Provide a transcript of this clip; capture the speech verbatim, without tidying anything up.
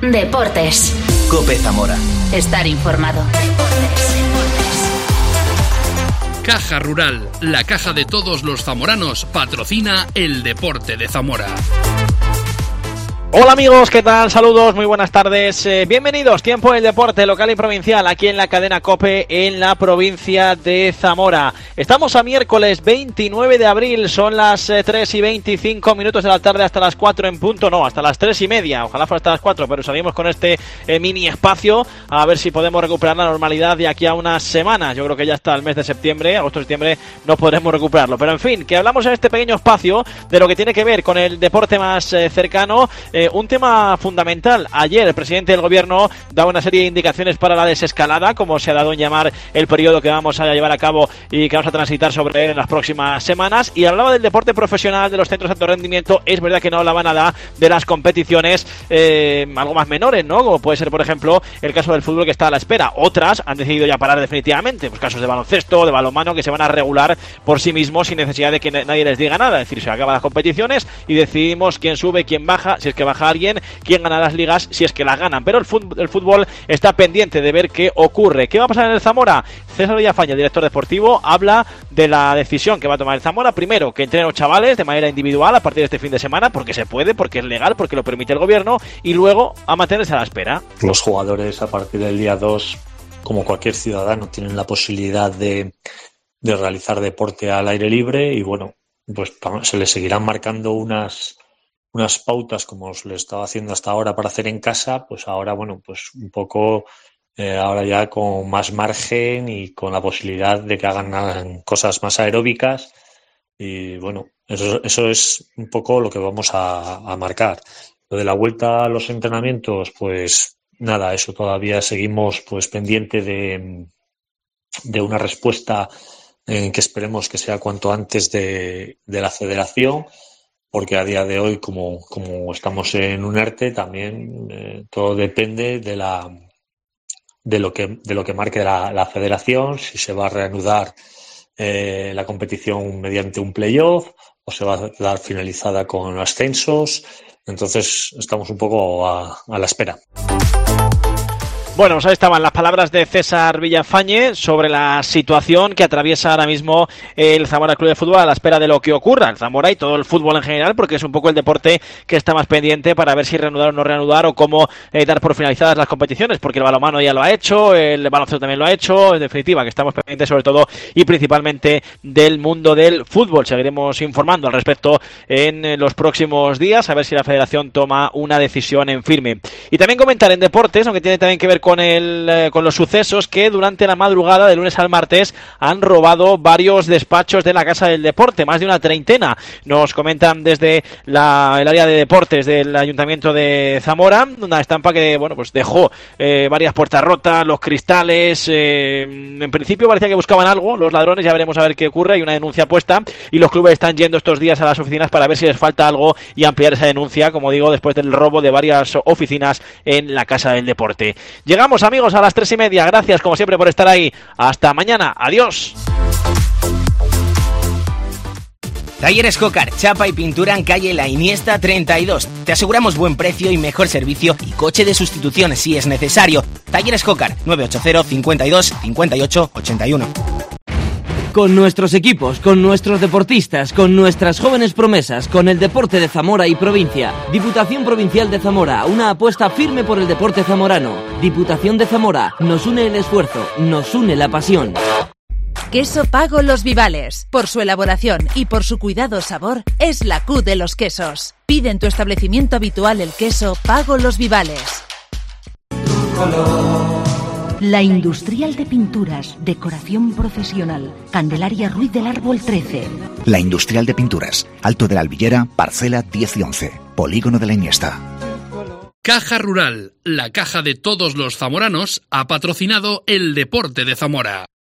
Deportes. COPE Zamora. Estar informado. Caja Rural, la caja de todos los zamoranos, patrocina el deporte de Zamora. Hola amigos, ¿qué tal? Saludos, muy buenas tardes. Eh, bienvenidos, tiempo del deporte local y provincial aquí en la cadena COPE en la provincia de Zamora. Estamos a miércoles veintinueve de abril, son las eh, tres y veinticinco minutos de la tarde hasta las cuatro en punto, no, hasta las tres y media, ojalá fuera hasta las cuatro, pero salimos con este eh, mini espacio a ver si podemos recuperar la normalidad de aquí a unas semanas. Yo creo que ya hasta el mes de septiembre, agosto-septiembre, no podremos recuperarlo, pero en fin, que hablamos en este pequeño espacio de lo que tiene que ver con el deporte más eh, cercano. Eh, un tema fundamental. Ayer el presidente del gobierno daba una serie de indicaciones para la desescalada, como se ha dado en llamar el periodo que vamos a llevar a cabo y que vamos a transitar sobre él en las próximas semanas, y hablaba del deporte profesional, de los centros de alto rendimiento. Es verdad que no hablaba nada de las competiciones eh, algo más menores, ¿no? Como puede ser, por ejemplo, el caso del fútbol, que está a la espera. Otras han decidido ya parar definitivamente, pues casos de baloncesto, de balonmano, que se van a regular por sí mismos sin necesidad de que nadie les diga nada. Es decir, se acaban las competiciones y decidimos quién sube, quién baja, si es que baja alguien, quién gana las ligas, si es que las ganan. Pero el fútbol, el fútbol está pendiente de ver qué ocurre. ¿Qué va a pasar en el Zamora? César Villafañe, director deportivo, habla de la decisión que va a tomar el Zamora. Primero, que entrenen los chavales de manera individual a partir de este fin de semana, porque se puede, porque es legal, porque lo permite el gobierno, y luego a mantenerse a la espera. Los jugadores a partir del día dos, como cualquier ciudadano, tienen la posibilidad de, de realizar deporte al aire libre, y bueno, pues se les seguirán marcando unas unas pautas como se le estaba haciendo hasta ahora para hacer en casa. Pues ahora, bueno, pues un poco eh, ahora ya con más margen y con la posibilidad de que hagan cosas más aeróbicas, y bueno, eso, eso es un poco lo que vamos a, a marcar. Lo de la vuelta a los entrenamientos, pues nada, eso todavía seguimos pues pendiente de, de una respuesta eh, que esperemos que sea cuanto antes de, de la federación, porque a día de hoy, como, como estamos en un ERTE, también eh, todo depende de la de lo que de lo que marque la, la federación, si se va a reanudar eh, la competición mediante un playoff o se va a dar finalizada con ascensos. Entonces estamos un poco a, a la espera. Bueno, pues ahí estaban las palabras de César Villafañe sobre la situación que atraviesa ahora mismo el Zamora Club de Fútbol a la espera de lo que ocurra, el Zamora y todo el fútbol en general, porque es un poco el deporte que está más pendiente para ver si reanudar o no reanudar, o cómo eh, dar por finalizadas las competiciones, porque el balonmano ya lo ha hecho, el baloncesto también lo ha hecho. En definitiva, que estamos pendientes sobre todo y principalmente del mundo del fútbol. Seguiremos informando al respecto en los próximos días, a ver si la federación toma una decisión en firme. Y también comentar en deportes, aunque tiene también que ver con el eh, con los sucesos, que durante la madrugada de lunes al martes han robado varios despachos de la Casa del Deporte, más de una treintena. Nos comentan desde la, el área de deportes del Ayuntamiento de Zamora, una estampa que bueno pues dejó eh, varias puertas rotas, los cristales. Eh, en principio parecía que buscaban algo los ladrones, ya veremos a ver qué ocurre. Hay una denuncia puesta y los clubes están yendo estos días a las oficinas para ver si les falta algo y ampliar esa denuncia, como digo, después del robo de varias oficinas en la Casa del Deporte. Llegamos, amigos, a las tres y media. Gracias, como siempre, por estar ahí. Hasta mañana. Adiós. Talleres Jócar, chapa y pintura en calle La Iniesta treinta y dos. Te aseguramos buen precio y mejor servicio, y coche de sustitución si es necesario. Talleres Jócar, nueve ocho cero, cincuenta y dos, cincuenta y ocho, ochenta y uno. Con nuestros equipos, con nuestros deportistas, con nuestras jóvenes promesas, con el deporte de Zamora y provincia. Diputación Provincial de Zamora, una apuesta firme por el deporte zamorano. Diputación de Zamora, nos une el esfuerzo, nos une la pasión. Queso Pago Los Vivales. Por su elaboración y por su cuidado sabor, es la Q de los quesos. Pide en tu establecimiento habitual el queso Pago Los Vivales. La Industrial de Pinturas, decoración profesional. Candelaria Ruiz del Árbol trece. La Industrial de Pinturas, Alto de la Albillera, parcela diez y once, Polígono de la Iniesta. Caja Rural, la caja de todos los zamoranos, ha patrocinado el deporte de Zamora.